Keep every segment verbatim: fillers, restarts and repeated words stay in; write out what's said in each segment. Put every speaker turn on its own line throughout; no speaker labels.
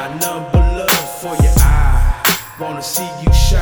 got nothing but love for you. I wanna see you shine.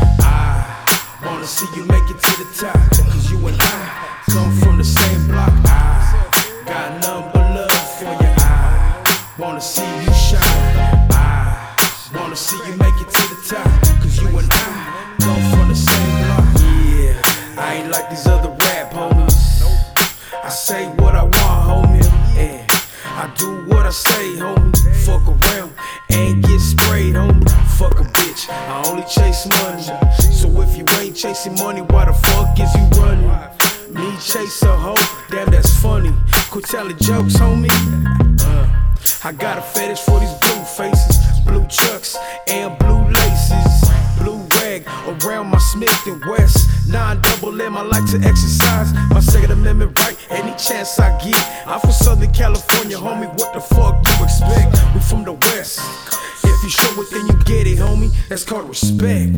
I wanna see you make it to the top. Cause you and I come from the same block. I got nothing but love for you. I wanna see you shine. I wanna see you make it to the top. Cause you and I come from the same block. Yeah, I ain't like these other rap homies. I say what I want, homie, and I do what I say, homie. Fuck around and get sprayed, homie. Fuck a bitch, I only chase money. So if you ain't chasing money, why the fuck is you running? Me chase a hoe, damn that's funny. Quit telling jokes, homie. uh, I got a fetish for these blue faces, blue chucks and blue laces, blue rag around my Smith and West. Nine double M, I like to exercise my Second Amendment right any chance I get. I'm from Southern California, homie, what the fuck you expect? We from the West. If you show it, then you get it, homie. That's called respect.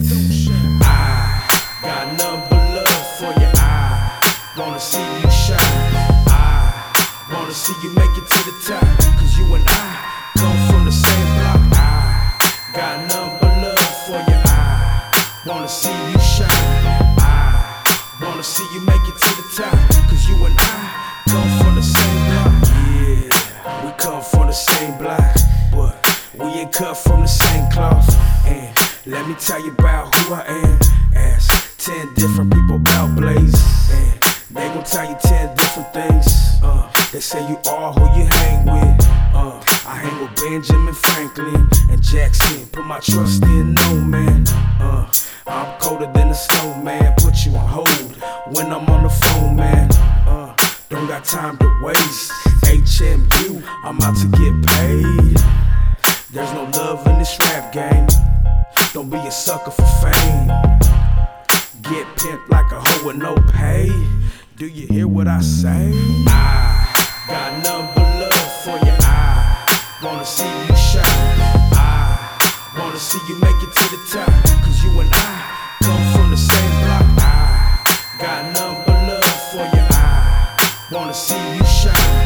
I got nothing but love for you. I wanna see you shine. I wanna see you make it to the top. Cause you and I come from the same block. I got nothing but love for you. I wanna see you shine. I wanna see you make it to the top. Cause you and I come from the same block. Yeah, we come from the same block, but we ain't cut from the same cloth. And let me tell you about who I am. Ask ten different people about Blaze, and they gon' tell you ten different things. Uh, they say you are who you hang with. Uh, I hang with Benjamin Franklin and Jackson. Put my trust in no man. Uh, I'm colder than a snowman. Put you on hold when I'm on the phone, man. Uh, don't got time to waste. H M U, I'm out to get paid. There's no love in this rap game. Don't be a sucker for fame. Get pimped like a hoe with no pay. Do you hear what I say? I got nothing but love for you. I wanna see you shine. I wanna see you make it to the top. Cause you and I come from the same block. I got nothing but love for you. I wanna see you shine.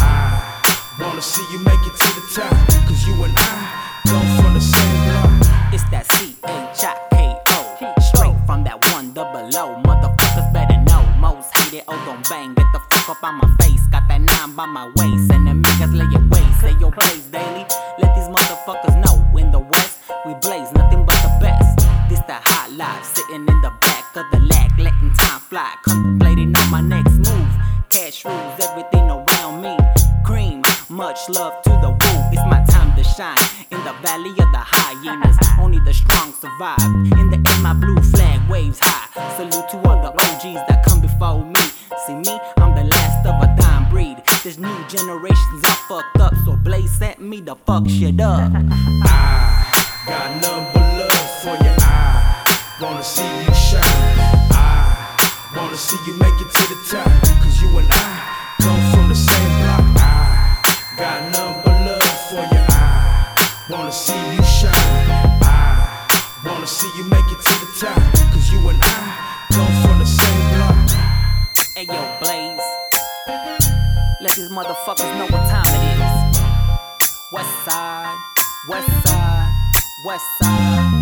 I wanna see you make it to the top. Cause you and I come from the same block.
It's that C H I K O, straight from that one double O. Motherfuckers better know, most hated, oh don't bang. Get the fuck up on my face, got that nine by my waist. And them niggas lay your waist, say your Blaze daily. Let these motherfuckers know, in the West, we blaze nothing but the best. This the hot life, sitting in the back of the lag, letting time fly, contemplating on my next move. Cash rules everything around me, cream, much love to the woo. It's my time to shine, in the valley of the hyenas, only the strong survive. In the air my blue flag waves high, salute to all the O Gs that come before me. See me, I'm the last of a dying breed. This new generation's all fucked up, so Blaze set me to fuck shit up.
I got nothing but love for you. I wanna see you shine. I wanna see you make it to the top. Cause you and I come from the same block. I got nothing but love for you. I wanna see you shine. I wanna see you make it to the top. Cause you and I come from the same block.
Hey yo, Blaze, let these motherfuckers know what time it is. West side, west side, west side.